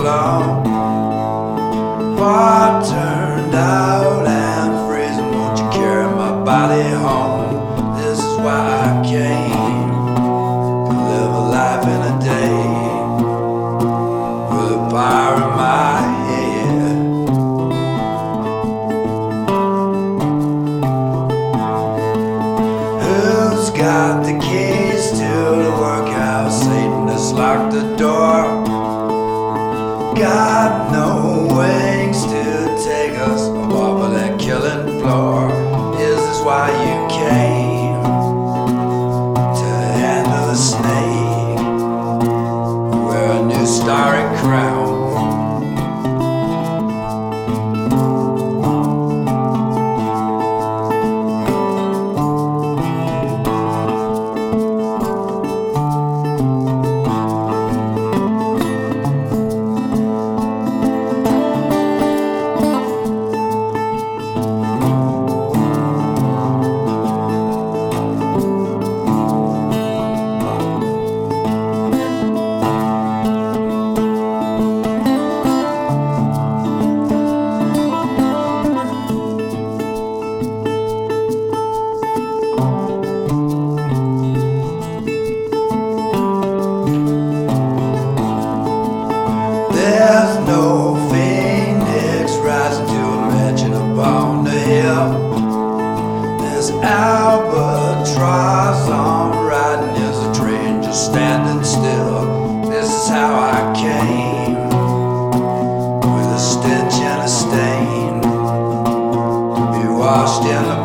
along. What turned out and freezing, won't you carry my body home? This is why I came to live a life in a day, with a fire in my head. Who's got the keys to the workhouse? Satan has locked the door. Got no wings to take us above that killing floor. Is this why you came to handle the snake? Wear a new starry crown. There's no phoenix rising to a mansion upon the hill. There's albatross on riding, there's a train just standing still. This is how I came, with a stench and a stain, to be washed in the